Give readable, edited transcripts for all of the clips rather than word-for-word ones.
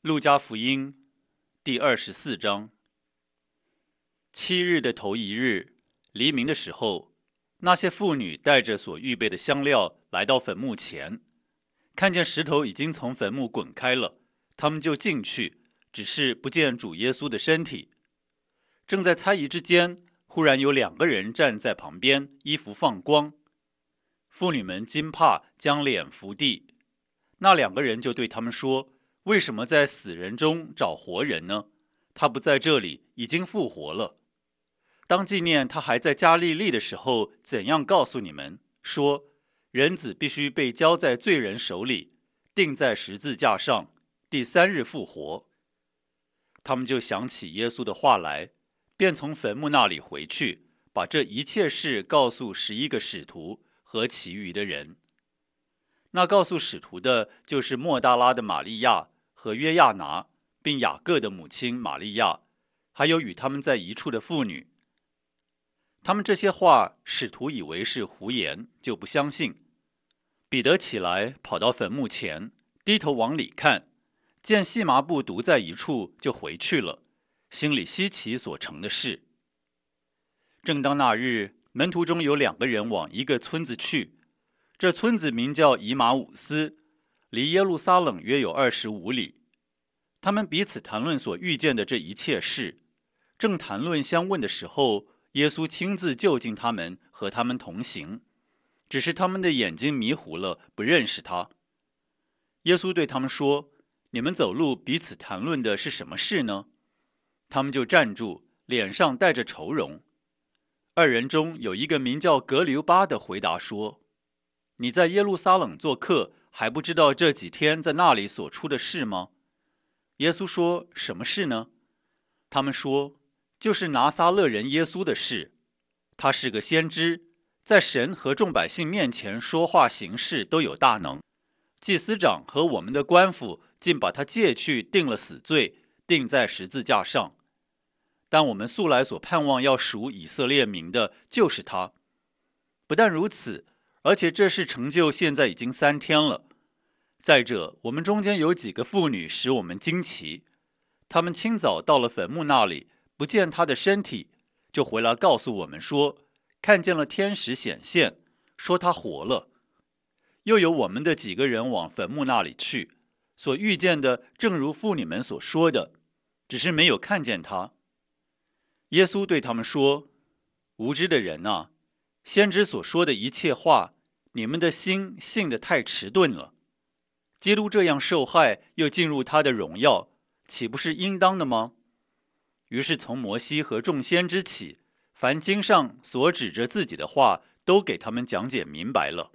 路加福音第24章。7日的头一日，黎明的时候，那些妇女带着所预备的香料来到坟墓前，看见石头已经从坟墓滚开了，他们就进去，只是不见主耶稣的身体。正在猜疑之间，忽然有2个人站在旁边，衣服放光。妇女们惊怕，将脸伏地。那2个人就对他们说：为什么在死人中找活人呢？他不在这里，已经复活了。当纪念他还在加利利的时候，怎样告诉你们，说人子必须被交在罪人手里，钉在十字架上，第3日复活。他们就想起耶稣的话来，便从坟墓那里回去，把这一切事告诉11个使徒和其余的人。那告诉使徒的就是抹大拉的玛利亚和约亚拿，并雅各的母亲玛利亚，还有与他们在一处的妇女。他们这些话，使徒以为是胡言，就不相信。彼得起来，跑到坟墓前，低头往里看，见细麻布独在一处，就回去了，心里稀奇所成的事。正当那日，门徒中有2个人往一个村子去，这村子名叫以马忤斯，离耶路撒冷约有25里。他们彼此谈论所遇见的这一切事，正谈论相问的时候，耶稣亲自就近他们，和他们同行，只是他们的眼睛迷糊了，不认识他。耶稣对他们说：你们走路彼此谈论的是什么事呢？他们就站住，脸上带着愁容。2人中有一个名叫格留巴的回答说：你在耶路撒冷做客，还不知道这几天在那里所出的事吗？耶稣说：什么事呢？他们说：就是拿撒勒人耶稣的事。他是个先知，在神和众百姓面前说话行事都有大能。祭司长和我们的官府竟把他借去，定了死罪，钉在十字架上。但我们素来所盼望要赎以色列民的，就是他。不但如此，而且这事成就现在已经3天了。再者，我们中间有几个妇女使我们惊奇，她们清早到了坟墓那里，不见他的身体，就回来告诉我们说，看见了天使显现，说他活了。又有我们的几个人往坟墓那里去，所遇见的正如妇女们所说的，只是没有看见他。耶稣对他们说：无知的人啊，先知所说的一切话，你们的心信得太迟钝了。基督这样受害，又进入他的荣耀，岂不是应当的吗？于是从摩西和众先知起，凡经上所指着自己的话，都给他们讲解明白了。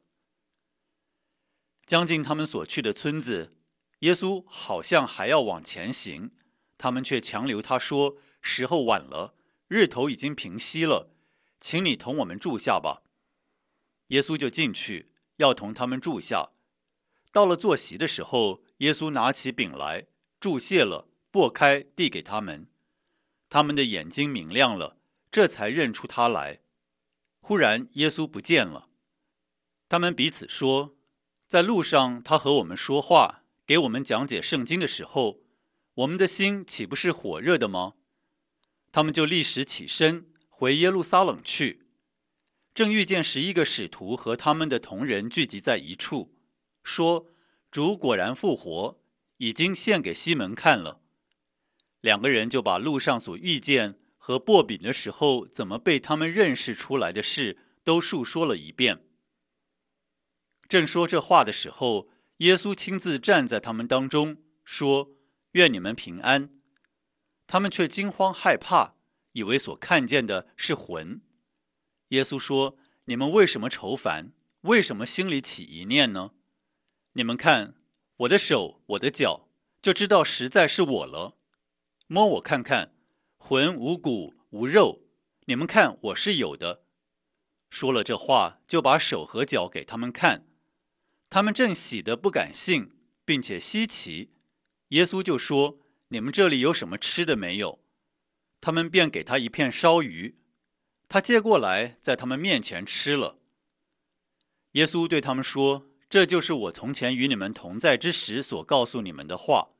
将近他们所去的村子，耶稣好像还要往前行，他们却强留他说：时候晚了，日头已经平西了，请你同我们住下吧。耶稣就进去，要同他们住下。到了坐席的时候，耶稣拿起饼来，祝谢了，擘开，递给他们。他们的眼睛明亮了，这才认出他来。忽然耶稣不见了。他们彼此说，在路上他和我们说话，给我们讲解圣经的时候，我们的心岂不是火热的吗？他们就立时起身，回耶路撒冷去。正遇见11个使徒和他们的同人聚集在一处，说：主果然复活，已经献给西门看了。2个人就把路上所遇见和擘饼的时候怎么被他们认识出来的事，都述说了一遍。正说这话的时候，耶稣亲自站在他们当中，说：愿你们平安。他们却惊慌害怕，以为所看见的是魂。耶稣说：你们为什么愁烦？为什么心里起疑念呢？你们看我的手，我的脚，就知道实在是我了。摸我看看，魂无骨无肉，你们看我是有的。说了这话，就把手和脚给他们看。他们正喜得不敢信，并且稀奇。耶稣就说：你们这里有什么吃的没有？他们便给他一片烧鱼，他接过来，在他们面前吃了。耶稣对他们说：这就是我从前与你们同在之时所告诉你们的话。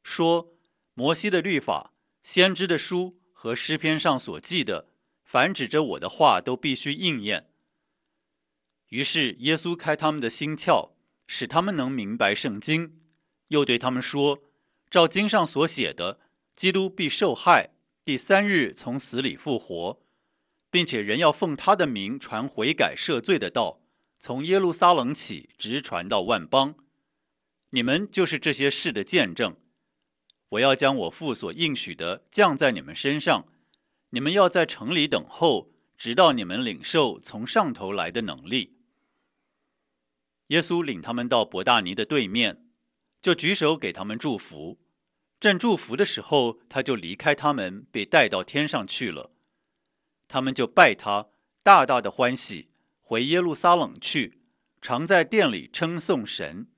说摩西的律法、先知的书和诗篇上所记的，凡指着我的话都必须应验。于是耶稣开他们的心窍，使他们能明白圣经，又对他们说，照经上所写的，基督必受害，第3日从死里复活，并且人要奉他的名传悔改赦罪的道，从耶路撒冷起，直传到万邦。你们就是这些事的见证。我要将我父所应许的降在你们身上，你们要在城里等候，直到你们领受从上头来的能力。耶稣领他们到伯大尼的对面，就举手给他们祝福。正祝福的时候，他就离开他们，被带到天上去了。他们就拜他，大大的欢喜，回耶路撒冷去，常在殿里称颂神。